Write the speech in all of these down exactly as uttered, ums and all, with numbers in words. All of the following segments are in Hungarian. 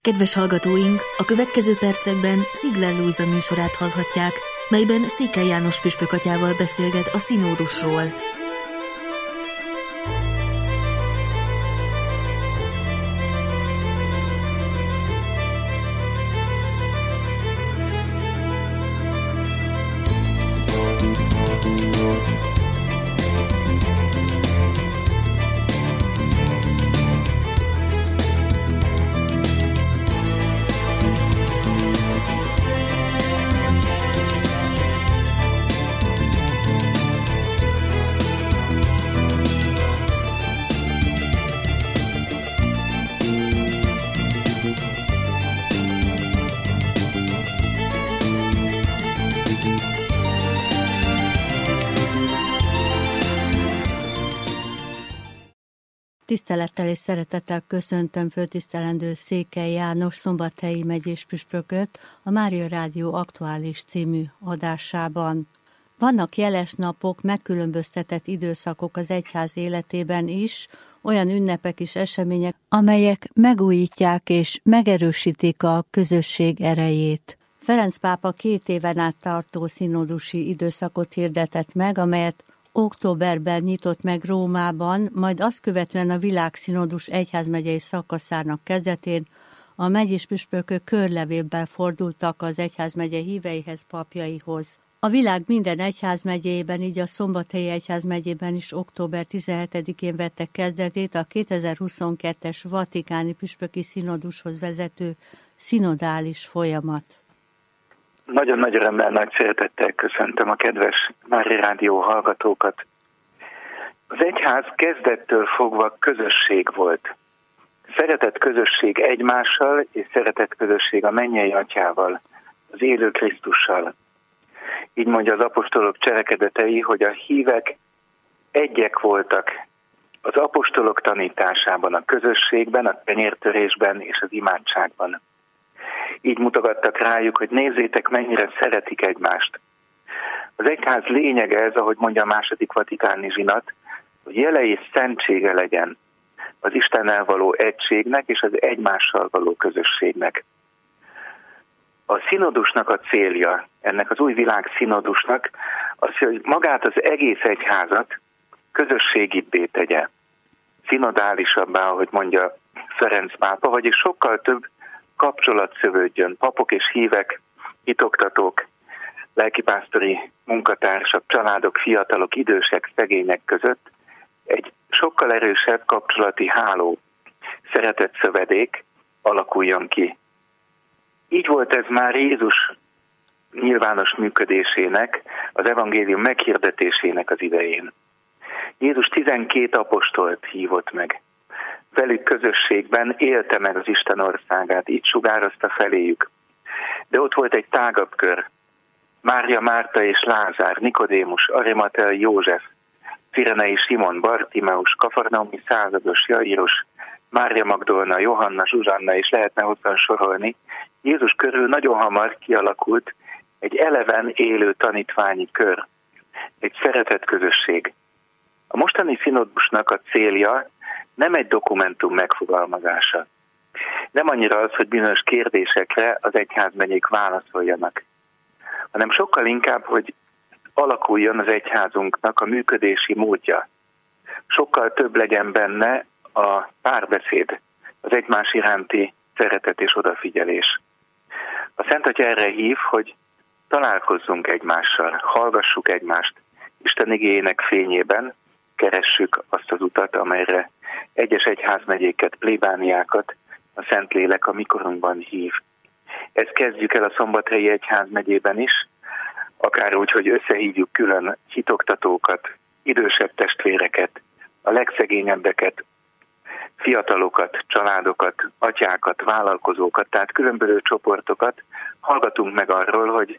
Kedves hallgatóink, a következő percekben Ziegler Lujza műsorát hallhatják, melyben Székely János püspök atyával beszélget a színódusról. Tisztelettel és szeretettel köszöntöm főtisztelendő Székely János szombathelyi megyés püspököt a Mária Rádió Aktuális című adásában. Vannak jeles napok, megkülönböztetett időszakok az egyház életében is, olyan ünnepek és események, amelyek megújítják és megerősítik a közösség erejét. Ferenc pápa két éven át tartó szinodusi időszakot hirdetett meg, amelyet októberben nyitott meg Rómában, majd azt követően a világszínodus egyházmegyei szakaszának kezdetén a megyés püspökök körlevélben fordultak az egyházmegye híveihez, papjaihoz. A világ minden egyházmegyében, így a Szombathelyi egyházmegyében is október tizenhetedikén vettek kezdetét a kétezer-huszonkettes vatikáni püspöki színodushoz vezető szinodális folyamat. Nagyon nagy örömmel, nagy szeretettel köszöntöm a kedves Mária Rádió hallgatókat. Az egyház kezdettől fogva közösség volt. Szeretett közösség egymással, és szeretett közösség a mennyei atyával, az élő Krisztussal. Így mondja az apostolok cselekedetei, hogy a hívek egyek voltak az apostolok tanításában, a közösségben, a tenyértörésben és az imádságban. Így mutogattak rájuk, hogy nézzétek, mennyire szeretik egymást. Az egyház lényege ez, ahogy mondja a második vatikáni zsinat, hogy jele és szentsége legyen az Istennel való egységnek és az egymással való közösségnek. A színodusnak a célja, ennek az új világ színodusnak, az, hogy magát az egész egyházat közösségibbé tegye. Szinodálisabbá, ahogy mondja Ferenc pápa, vagyis sokkal több kapcsolat szövődjön, papok és hívek, hitoktatók, lelkipásztori munkatársak, családok, fiatalok, idősek, szegények között egy sokkal erősebb kapcsolati háló, szeretett szövedék alakuljon ki. Így volt ez már Jézus nyilvános működésének, az evangélium meghirdetésének az idején. Jézus tizenkét apostolt hívott meg. Velük közösségben élte meg az Isten országát, így sugározta feléjük. De ott volt egy tágabb kör. Mária, Márta és Lázár, Nikodémus, Arimateai József, Cirenei Simon, Bartimeus, Kafarnaumi százados, Jairus, Mária Magdolna, Johanna, Zsuzsanna, és lehetne hosszan sorolni. Jézus körül nagyon hamar kialakult egy eleven élő tanítványi kör, egy szeretett közösség. A mostani színodusnak a célja nem egy dokumentum megfogalmazása. Nem annyira az, hogy bizonyos kérdésekre az egyházmegyék válaszoljanak, hanem sokkal inkább, hogy alakuljon az egyházunknak a működési módja. Sokkal több legyen benne a párbeszéd, az egymás iránti szeretet és odafigyelés. A Szent Atya erre hív, hogy találkozzunk egymással, hallgassuk egymást, Isten igéjének fényében keressük azt az utat, amelyre egyes egyházmegyéket, plébániákat a Szentlélek a mikorunkban hív. Ezt kezdjük el a Szombathelyi egyházmegyében is, akár úgy, hogy összehívjuk külön hitoktatókat, idősebb testvéreket, a legszegényebbeket, fiatalokat, családokat, atyákat, vállalkozókat, tehát különböző csoportokat, hallgatunk meg arról, hogy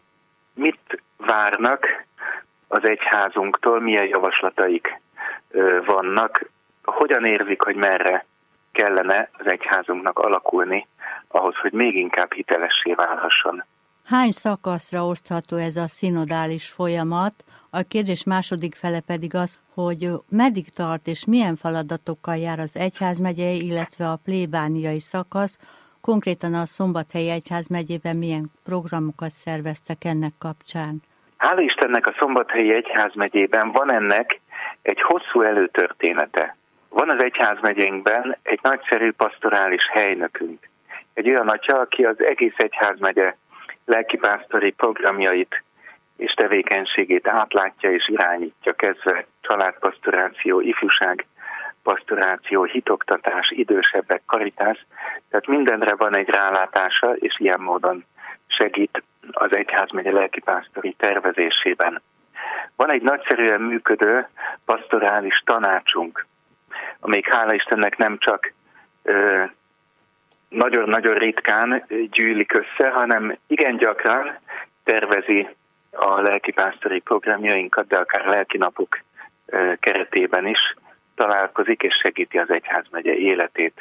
mit várnak az egyházunktól, milyen javaslataik vannak, hogyan érzik, hogy merre kellene az egyházunknak alakulni, ahhoz, hogy még inkább hitelessé válhasson. Hány szakaszra osztható ez a szinodális folyamat? A kérdés második fele pedig az, hogy meddig tart és milyen feladatokkal jár az egyházmegyei, illetve a plébániai szakasz, Konkrétan a Szombathelyi Egyházmegyében milyen programokat szerveztek ennek kapcsán? Hála Istennek a Szombathelyi Egyházmegyében van ennek egy hosszú előtörténete. Van az egyházmegyénkben egy nagyszerű pastorális helynökünk. Egy olyan atya, aki az egész egyházmegye lelkipásztori programjait és tevékenységét átlátja és irányítja, kezdve családpastoráció, ifjúság, pastoráció, hitoktatás, idősebbek, karitás, tehát mindenre van egy rálátása, és ilyen módon segít az egyházmegye lelkipásztori tervezésében. Van egy nagyszerűen működő pastorális tanácsunk, amelyik hála Istennek nem csak ö, nagyon-nagyon ritkán gyűlik össze, hanem igen gyakran tervezi a lelkipásztori programjainkat, de akár lelkinapok ö, keretében is találkozik és segíti az egyházmegye életét.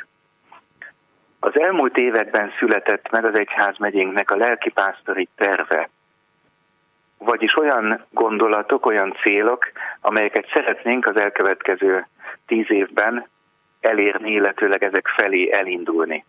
Az elmúlt években született meg az egyházmegyénknek a lelkipásztori terve, vagyis olyan gondolatok, olyan célok, amelyeket szeretnénk az elkövetkező tíz évben elérni, illetőleg ezek felé elindulni.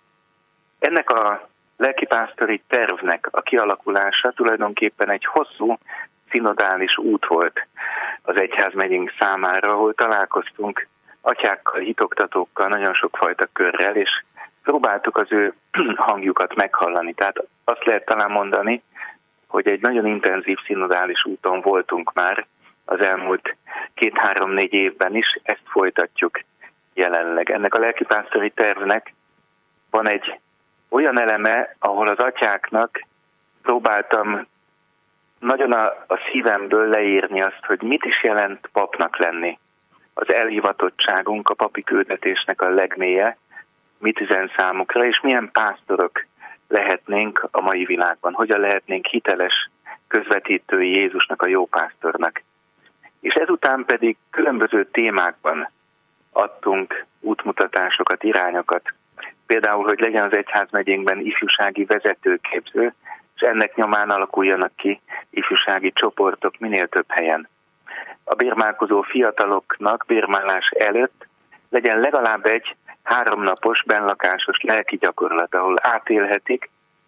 Ennek a lelkipásztori tervnek a kialakulása tulajdonképpen egy hosszú szinodális út volt az egyházmegyénk számára, ahol találkoztunk atyákkal, hitoktatókkal, nagyon sokfajta körrel, és próbáltuk az ő hangjukat meghallani. Tehát azt lehet talán mondani, hogy egy nagyon intenzív szinodális úton voltunk már az elmúlt két-három-négy évben is, ezt folytatjuk jelenleg. Ennek a lelkipásztori tervnek van egy olyan eleme, ahol az atyáknak próbáltam nagyon a, a szívemből leírni azt, hogy mit is jelent papnak lenni. Az elhivatottságunk, a papi küldetésnek a legmélye, mit üzen számukra, és milyen pásztorok lehetnénk a mai világban, hogyan lehetnénk hiteles közvetítői Jézusnak, a jó pásztornak. És ezután pedig különböző témákban adtunk útmutatásokat, irányokat. Például, hogy legyen az egyházmegyénkben ifjúsági vezetőképző, és ennek nyomán alakuljanak ki ifjúsági csoportok minél több helyen. A bérmálkozó fiataloknak bérmálás előtt legyen legalább egy háromnapos, benlakásos lelki gyakorlat, ahol átélhetik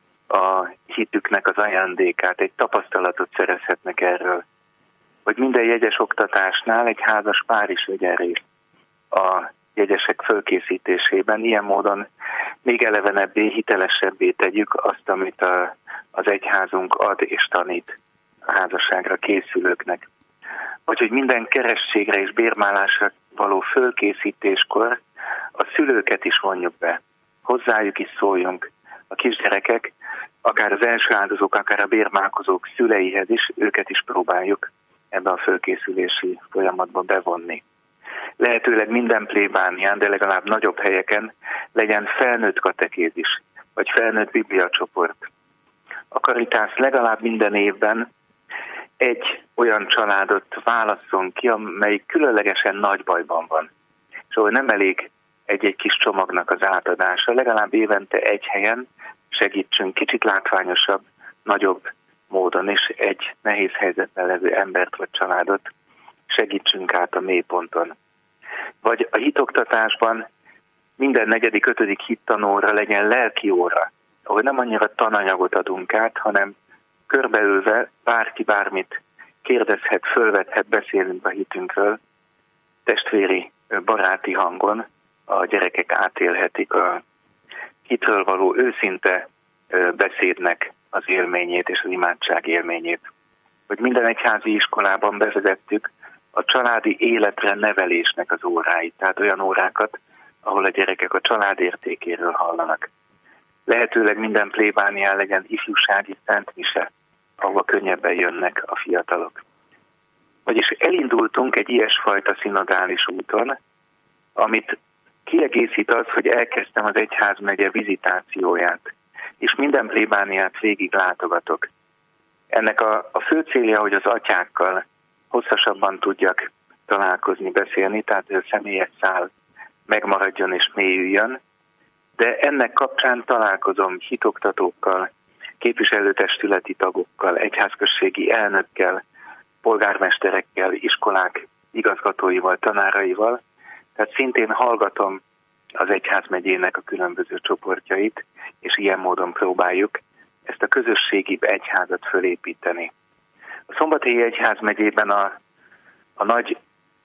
a hitüknek az ajándékát, egy tapasztalatot szerezhetnek erről. Hogy minden jegyes oktatásnál egy házas pár is vegyen részt a jegyesek fölkészítésében. Ilyen módon még elevenebbé, hitelesebbé tegyük azt, amit a, az egyházunk ad és tanít a házasságra készülőknek. Vagy hogy minden keresztségre és bérmálásra való fölkészítéskor a szülőket is vonjuk be, hozzájuk is szóljunk. A kisgyerekek, akár az első áldozók, akár a bérmálkozók szüleihez is, őket is próbáljuk ebbe a fölkészülési folyamatba bevonni. Lehetőleg minden plébánián, de legalább nagyobb helyeken legyen felnőtt katekézis, vagy felnőtt bibliacsoport. A Caritas legalább minden évben egy olyan családot válasszon ki, amelyik különlegesen nagy bajban van. És ahol nem elég egy-egy kis csomagnak az átadása, legalább évente egy helyen segítsünk kicsit látványosabb, nagyobb módon is egy nehéz helyzetben levő embert vagy családot segítsünk át a mélyponton. Vagy a hitoktatásban minden negyedik, ötödik hittanóra legyen lelki óra, ahol nem annyira tananyagot adunk át, hanem körbeülve bárki bármit kérdezhet, fölvethet, beszélünk a hitünkről, testvéri, baráti hangon a gyerekek átélhetik a hitről való őszinte beszédnek az élményét és az imádság élményét. Hogy minden egyházi iskolában bevezettük a családi életre nevelésnek az óráit, tehát olyan órákat, ahol a gyerekek a család értékéről hallanak. Lehetőleg minden plébánián legyen ifjúsági szentmise, ahol könnyebben jönnek a fiatalok. Vagyis elindultunk egy ilyesfajta szinodális úton, amit kiegészít az, hogy elkezdtem az egyházmegye vizitációját, és minden plébániát végig látogatok. Ennek a, a fő célja, hogy az atyákkal hosszasabban tudjak találkozni, beszélni, tehát a személyes szál megmaradjon és mélyüljön, de ennek kapcsán találkozom hitoktatókkal, képviselőtestületi tagokkal, egyházközségi elnökkel, polgármesterekkel, iskolák igazgatóival, tanáraival, tehát szintén hallgatom az egyházmegyének a különböző csoportjait, és ilyen módon próbáljuk ezt a közösségibb egyházat fölépíteni. A Szombathelyi Egyházmegyében a, a nagy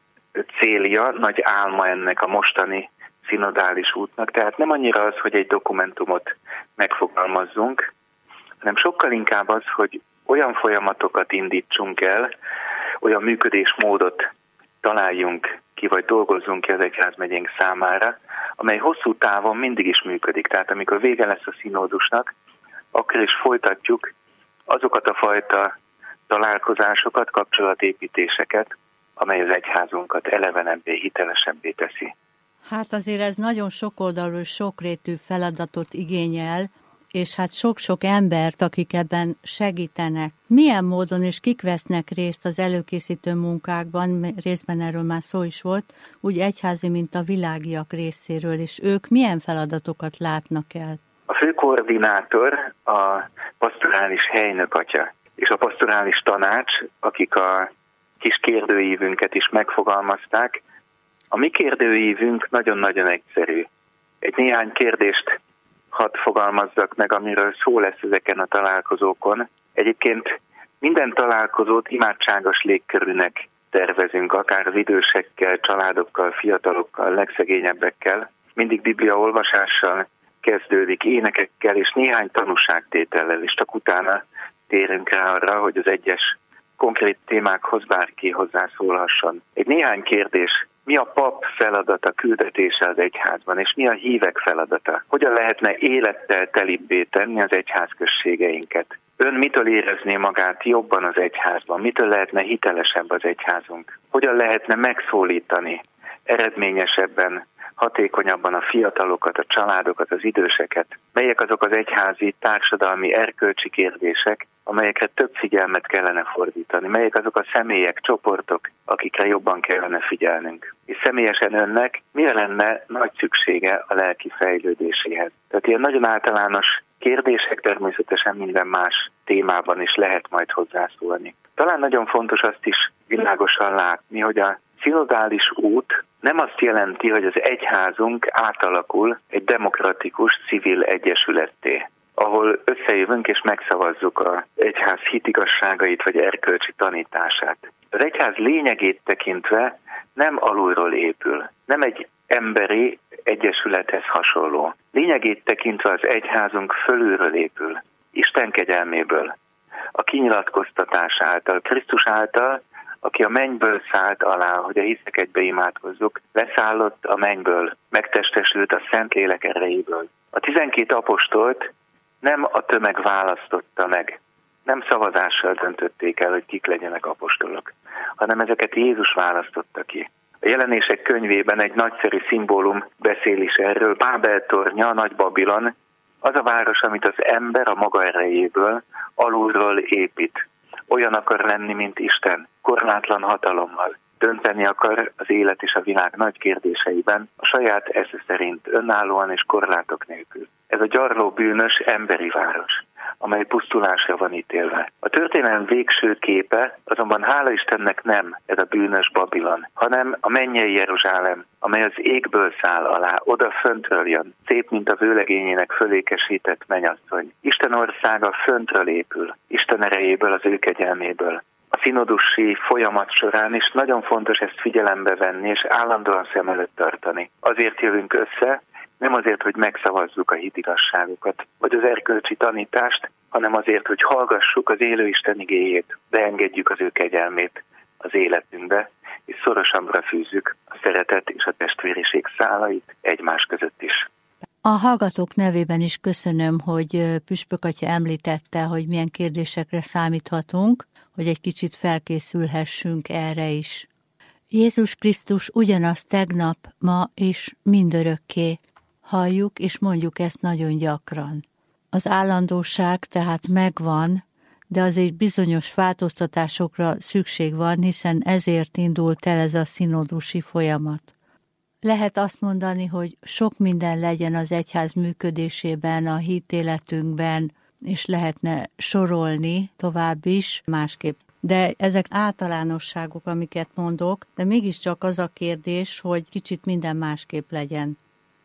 célja, nagy álma ennek a mostani szinodális útnak, tehát nem annyira az, hogy egy dokumentumot megfogalmazzunk, hanem sokkal inkább az, hogy olyan folyamatokat indítsunk el, olyan működésmódot találjunk ki, vagy dolgozzunk ki az egyházmegyénk számára, amely hosszú távon mindig is működik. Tehát amikor vége lesz a színódusnak, akkor is folytatjuk azokat a fajta találkozásokat, kapcsolatépítéseket, amely az egyházunkat elevenebbé, hitelesebbé teszi. Hát azért ez nagyon sokoldalú és sokrétű feladatot igényel, és hát sok-sok embert, akik ebben segítenek. Milyen módon és kik vesznek részt az előkészítő munkákban, részben erről már szó is volt, úgy egyházi, mint a világiak részéről, és ők milyen feladatokat látnak el? A főkoordinátor a pastorális helynökatya, és a pastorális tanács, akik a kis kérdőívünket is megfogalmazták. A mi kérdőívünk nagyon-nagyon egyszerű. Egy néhány kérdést hadd fogalmazzak meg, amiről szó lesz ezeken a találkozókon. Egyébként minden találkozót imádságos légkörűnek tervezünk, akár az idősekkel, családokkal, fiatalokkal, legszegényebbekkel. Mindig bibliaolvasással kezdődik, énekekkel és néhány tanúságtétellel, és csak utána térünk rá arra, hogy az egyes konkrét témákhoz bárki hozzászólhasson. Egy néhány kérdés: mi a pap feladata, küldetése az egyházban, és mi a hívek feladata? Hogyan lehetne élettel telibbé tenni az egyházközségeinket? Ön mitől érezné magát jobban az egyházban? Mitől lehetne hitelesebb az egyházunk? Hogyan lehetne megszólítani eredményesebben, hatékonyabban a fiatalokat, a családokat, az időseket? Melyek azok az egyházi, társadalmi, erkölcsi kérdések, amelyekre több figyelmet kellene fordítani? Melyek azok a személyek, csoportok, akikre jobban kellene figyelnünk? És személyesen önnek mire lenne nagy szüksége a lelki fejlődéséhez? Tehát ilyen nagyon általános kérdések, természetesen minden más témában is lehet majd hozzászólni. Talán nagyon fontos azt is világosan látni, hogy a szinodális út nem azt jelenti, hogy az egyházunk átalakul egy demokratikus civil egyesületté, ahol összejövünk és megszavazzuk az egyház hitigazságait vagy erkölcsi tanítását. Az egyház lényegét tekintve nem alulról épül, nem egy emberi egyesülethez hasonló. Lényegét tekintve az egyházunk fölülről épül, Isten kegyelméből, a kinyilatkoztatás által, Krisztus által, aki a mennyből szállt alá, hogy a hiszek egybe imádkozzuk, leszállott a mennyből, megtestesült a Szentlélek erejéből. A tizenkét apostolt nem a tömeg választotta meg, nem szavazással döntötték el, hogy kik legyenek apostolok, hanem ezeket Jézus választotta ki. A Jelenések könyvében egy nagyszerű szimbólum beszél is erről. Bábel tornya, Nagy Babilon, az a város, amit az ember a maga erejéből alulról épít. Olyan akar lenni, mint Isten, korlátlan hatalommal. Dönteni akar az élet és a világ nagy kérdéseiben, a saját esze szerint, önállóan és korlátok nélkül. Ez a gyarló bűnös emberi város, amely pusztulásra van ítélve. A történelem végső képe azonban hála Istennek nem ez a bűnös Babilon, hanem a mennyei Jeruzsálem, amely az égből száll alá, oda föntről jön, szép, mint a vőlegényének fölékesített mennyasszony. Isten országa föntről épül, Isten erejéből, az ő kegyelméből. A szinodusi folyamat során is nagyon fontos ezt figyelembe venni, és állandóan szem előtt tartani. Azért jövünk össze, nem azért, hogy megszavazzuk a hitigazságokat, vagy az erkölcsi tanítást, hanem azért, hogy hallgassuk az élő Isten igéjét, beengedjük az ő kegyelmét az életünkbe, és szorosabbra fűzzük a szeretet és a testvériség szálait egymás között is. A hallgatók nevében is köszönöm, hogy Püspök atya említette, hogy milyen kérdésekre számíthatunk, hogy egy kicsit felkészülhessünk erre is. Jézus Krisztus ugyanaz tegnap, ma és mindörökké. Halljuk és mondjuk ezt nagyon gyakran. Az állandóság tehát megvan, de azért bizonyos változtatásokra szükség van, hiszen ezért indult el ez a szinodusi folyamat. Lehet azt mondani, hogy sok minden legyen az egyház működésében, a hitéletünkben, és lehetne sorolni tovább is másképp. De ezek általánosságok, amiket mondok, de mégiscsak az a kérdés, hogy kicsit minden másképp legyen.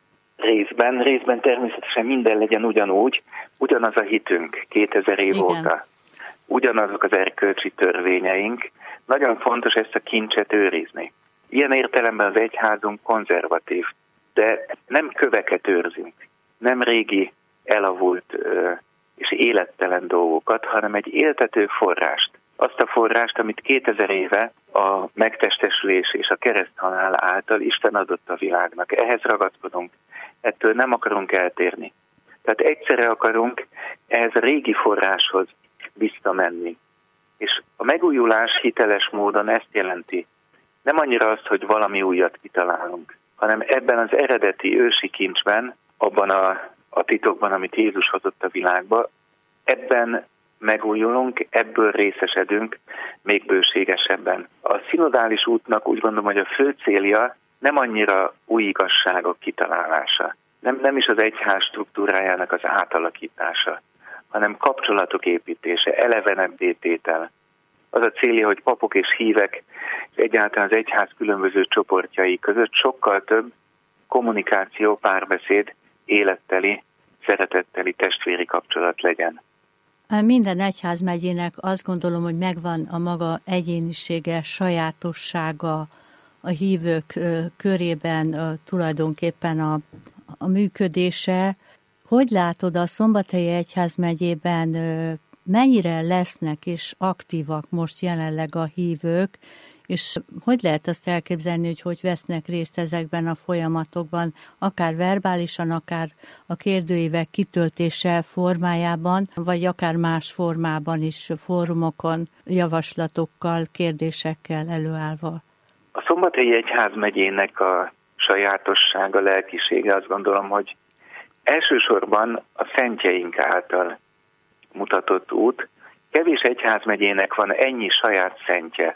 részben, részben természetesen minden legyen ugyanúgy, ugyanaz a hitünk kétezer év Igen. óta, ugyanazok az erkölcsi törvényeink, nagyon fontos ezt a kincset őrizni. Ilyen értelemben az egyházunk konzervatív, de nem köveket őrzünk, nem régi, elavult és élettelen dolgokat, hanem egy éltető forrást. Azt a forrást, amit kétezer éve a megtestesülés és a kereszthalál által Isten adott a világnak. Ehhez ragaszkodunk, ettől nem akarunk eltérni. Tehát egyszerre akarunk ehhez a régi forráshoz visszamenni. És a megújulás hiteles módon ezt jelenti. Nem annyira azt, hogy valami újat kitalálunk, hanem ebben az eredeti ősi kincsben, abban a, a titokban, amit Jézus hozott a világba, ebben megújulunk, ebből részesedünk még bőségesebben. A szinodális útnak úgy gondolom, hogy a fő célja nem annyira új igazságok kitalálása, nem, nem is az egyház struktúrájának az átalakítása, hanem kapcsolatok építése, elevenebbé tétel. Az a célja, hogy papok és hívek, és egyáltalán az egyház különböző csoportjai között sokkal több kommunikáció, párbeszéd, életteli, szeretetteli testvéri kapcsolat legyen. Minden egyházmegyének azt gondolom, hogy megvan a maga egyénisége, sajátossága a hívők körében tulajdonképpen a, a működése. Hogy látod, a Szombathelyi Egyházmegyében mennyire lesznek és aktívak most jelenleg a hívők, és hogy lehet azt elképzelni, hogy hogy vesznek részt ezekben a folyamatokban, akár verbálisan, akár a kérdőívek kitöltése formájában, vagy akár más formában is, fórumokon, javaslatokkal, kérdésekkel előállva? A Szombathelyi Egyházmegyének a sajátossága, lelkisége azt gondolom, hogy elsősorban a szentjeink által mutatott út. Kevés egyházmegyének van ennyi saját szentje.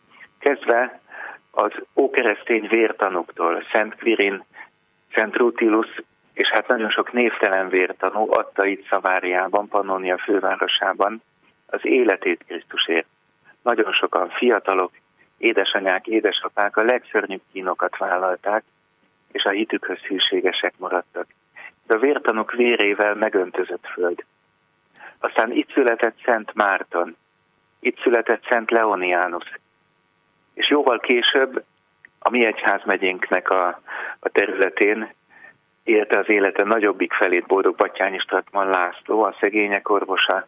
Kezdve az ókeresztény vértanúktól, Szent Quirin, Szent Rutilus, és hát nagyon sok névtelen vértanú adta itt Szaváriában, Pannonia fővárosában az életét Krisztusért. Nagyon sokan fiatalok, édesanyák, édesapák a legszörnyűbb kínokat vállalták, és a hitükhöz hűségesek maradtak. De a vértanúk vérével megöntözött föld. Aztán itt született Szent Márton, itt született Szent Leonianus, és jóval később a mi egyházmegyénknek a, a területén élte az élete nagyobbik felét Boldog Batthyány Stratman László, a szegények orvosa.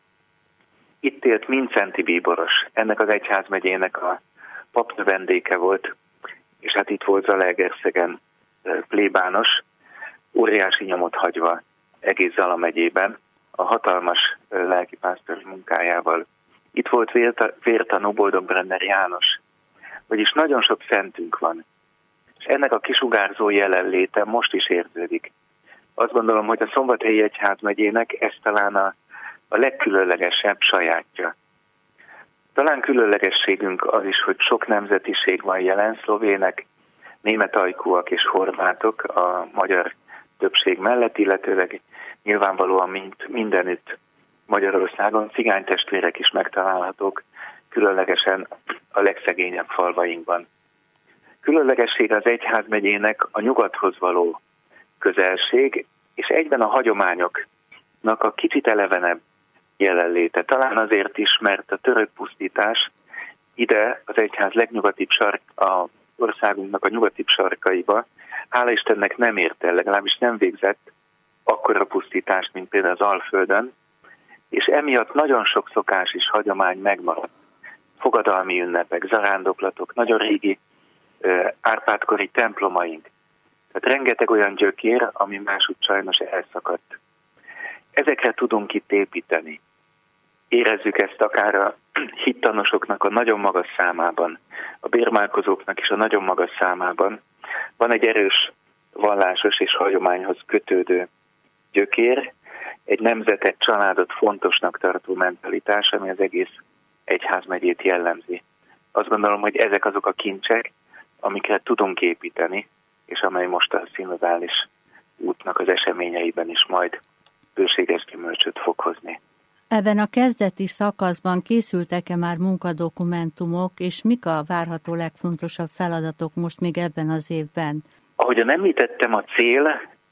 Itt élt Mincenti bíboros, ennek az egyházmegyének a papnövendéke volt, és hát itt volt Zalaegerszegen plébános, óriási nyomot hagyva egész Zala megyében, a hatalmas lelkipásztori munkájával. Itt volt vértanú Boldog-Brenner János, vagyis nagyon sok szentünk van, és ennek a kisugárzó jelenléte most is érződik. Azt gondolom, hogy a Szombathelyi Egyházmegyének ez talán a, a legkülönlegesebb sajátja. Talán különlegességünk az is, hogy sok nemzetiség van jelen, szlovének, német ajkúak és horvátok a magyar többség mellett, illetőleg nyilvánvalóan mint mindenütt Magyarországon cigánytestvérek is megtalálhatók, különlegesen a legszegényebb falvainkban. Különlegessége az egyházmegyének a nyugathoz való közelség, és egyben a hagyományoknak a kicsit elevenebb jelenléte. Talán azért is, mert a török pusztítás ide az egyház legnyugatibb sark, a országunknak a nyugatibb sarkaiba, hála Istennek nem ért el, legalábbis nem végzett akkora pusztítást, mint például az Alföldön, és emiatt nagyon sok szokás és hagyomány megmaradt. Fogadalmi ünnepek, zarándoklatok, nagyon régi Árpád-kori templomaink. Tehát rengeteg olyan gyökér, ami máshogy sajnos elszakadt. Ezekre tudunk itt építeni. Érezzük ezt akár a hittanosoknak a nagyon magas számában, a bérmálkozóknak is a nagyon magas számában. Van egy erős vallásos és hagyományhoz kötődő gyökér, egy nemzetet, családot fontosnak tartó mentalitás, ami az egész egyházmegyét jellemzi. Azt gondolom, hogy ezek azok a kincsek, amikre tudunk építeni, és amely most a szinodális útnak az eseményeiben is majd bőséges gyümölcsöt fog hozni. Ebben a kezdeti szakaszban készültek-e már munkadokumentumok, és mik a várható legfontosabb feladatok most még ebben az évben? Ahogyan említettem, a cél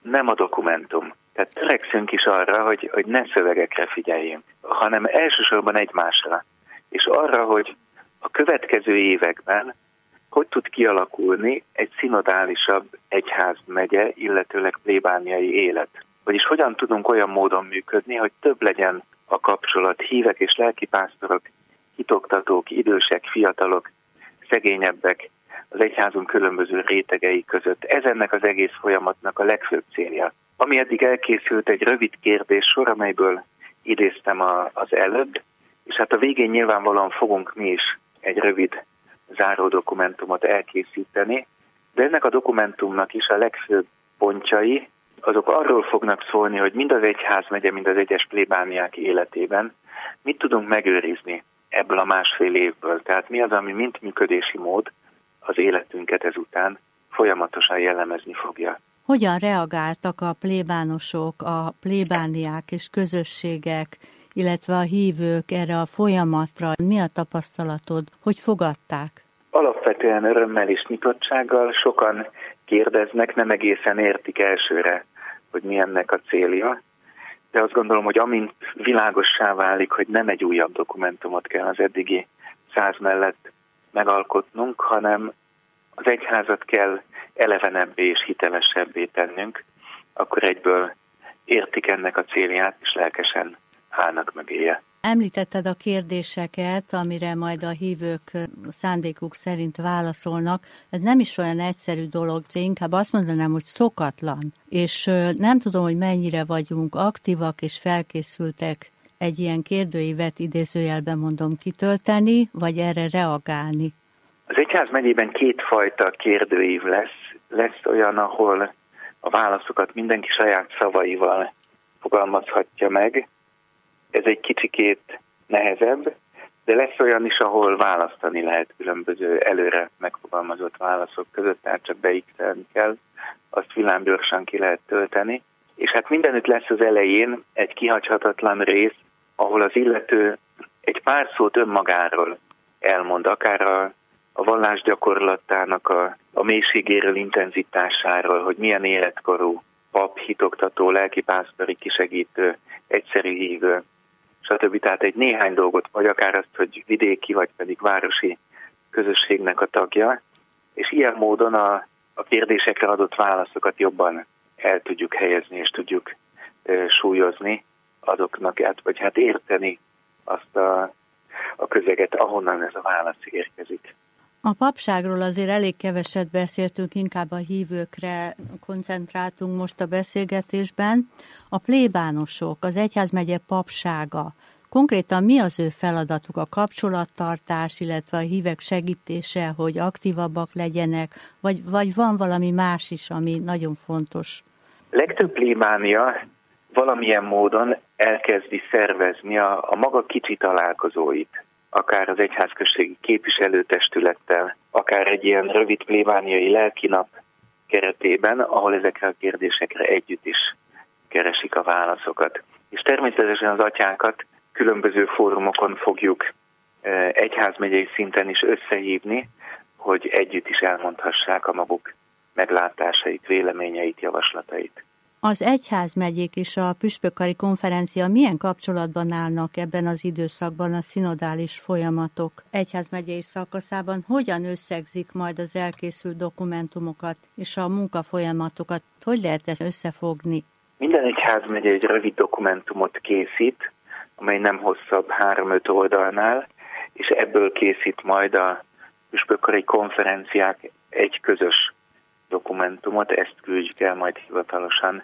nem a dokumentum. Tehát törekszünk is arra, hogy, hogy ne szövegekre figyeljünk, hanem elsősorban egymásra. És arra, hogy a következő években hogy tud kialakulni egy szinodálisabb egyházmegye, illetőleg plébániai élet. Vagyis hogyan tudunk olyan módon működni, hogy több legyen a kapcsolat hívek és lelkipásztorok, hitoktatók, idősek, fiatalok, szegényebbek az egyházunk különböző rétegei között. Ez ennek az egész folyamatnak a legfőbb célja. Ami eddig elkészült egy rövid kérdéssor, amelyből idéztem a, az előbb, és hát a végén nyilvánvalóan fogunk mi is egy rövid záró dokumentumot elkészíteni, de ennek a dokumentumnak is a legfőbb pontjai, azok arról fognak szólni, hogy mind az egyházmegye, mind az egyes plébániák életében mit tudunk megőrizni ebből a másfél évből. Tehát mi az, ami mint működési mód az életünket ezután folyamatosan jellemezni fogja. Hogyan reagáltak a plébánosok, a plébániák és közösségek, illetve a hívők erre a folyamatra? Mi a tapasztalatod? Hogy fogadták? Alapvetően örömmel és nyitottsággal. Sokan kérdeznek, nem egészen értik elsőre, hogy mi ennek a célja. De azt gondolom, hogy amint világossá válik, hogy nem egy újabb dokumentumot kell az eddigi száz mellett megalkotnunk, hanem az egyházat kell elevenebbé és hitelesebbé tennünk, akkor egyből értik ennek a célját, és lelkesen állnak mögéje. Említetted a kérdéseket, amire majd a hívők szándékuk szerint válaszolnak. Ez nem is olyan egyszerű dolog, de inkább azt mondanám, hogy szokatlan. És nem tudom, hogy mennyire vagyunk aktívak és felkészültek egy ilyen kérdőívet, idézőjelben mondom, kitölteni, vagy erre reagálni. Az egyházmegyében kétfajta kérdőív lesz. Lesz olyan, ahol a válaszokat mindenki saját szavaival fogalmazhatja meg. Ez egy kicsikét nehezebb, de lesz olyan is, ahol választani lehet különböző előre megfogalmazott válaszok között, tehát csak beixelni kell, azt villámgyorsan ki lehet tölteni. És hát mindenütt lesz az elején egy kihagyhatatlan rész, ahol az illető egy pár szót önmagáról elmond, akár a, a vallás gyakorlatának a, a mélységéről, intenzitásáról, hogy milyen életkorú pap, hitoktató, lelkipásztori, kisegítő, egyszerű hívő, stb. Tehát egy néhány dolgot, vagy akár azt, hogy vidéki, vagy pedig városi közösségnek a tagja, és ilyen módon a, a kérdésekre adott válaszokat jobban el tudjuk helyezni, és tudjuk e, súlyozni azoknak, vagy hát érteni azt a, a közeget, ahonnan ez a válasz érkezik. A papságról azért elég keveset beszéltünk, inkább a hívőkre koncentráltunk most a beszélgetésben. A plébánosok, az egyházmegye papsága, konkrétan mi az ő feladatuk, a kapcsolattartás, illetve a hívek segítése, hogy aktívabbak legyenek, vagy, vagy van valami más is, ami nagyon fontos? Legtöbb plébánia valamilyen módon elkezdi szervezni a, a maga kicsi találkozóit, akár az egyházközségi képviselőtestülettel, akár egy ilyen rövid plébániai lelkinap keretében, ahol ezekre a kérdésekre együtt is keresik a válaszokat. És természetesen az atyákat különböző fórumokon fogjuk egyházmegyei szinten is összehívni, hogy együtt is elmondhassák a maguk meglátásait, véleményeit, javaslatait. Az egyházmegyék és a püspökkari konferencia milyen kapcsolatban állnak ebben az időszakban a szinodális folyamatok egyházmegyei szakaszában? Hogyan összegzik majd az elkészült dokumentumokat és a munkafolyamatokat? Hogy lehet ezt összefogni? Minden egyházmegye egy rövid dokumentumot készít, amely nem hosszabb három-öt oldalnál, és ebből készít majd a püspökkari konferenciák egy közös dokumentumot, ezt küldjük el majd hivatalosan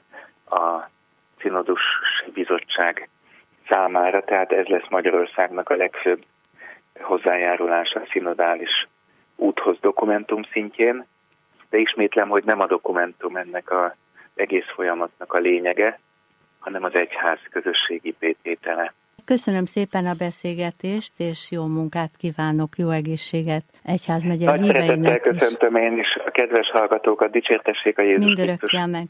a Szinodus Bizottság számára, tehát ez lesz Magyarországnak a legfőbb hozzájárulása a szinodális úthoz dokumentum szintjén, de ismétlem, hogy nem a dokumentum ennek az egész folyamatnak a lényege, hanem az egyház közösségi tétele. Köszönöm szépen a beszélgetést, és jó munkát kívánok, jó egészséget egyházmegye híveinek is. Nagy szeretettel köszöntöm én is a kedves hallgatókat, dicsértessék a Jézus Krisztus. Mindörökké meg.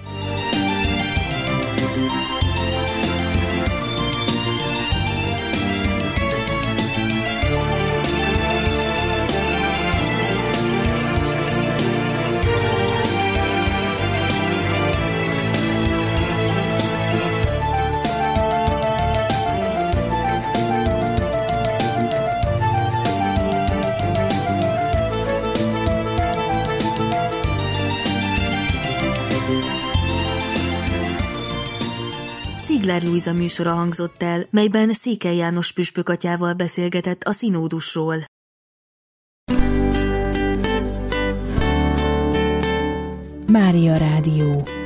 Szigler Lujza műsora hangzott el, melyben Székely János püspök atyával beszélgetett a színódusról. Mária Rádió.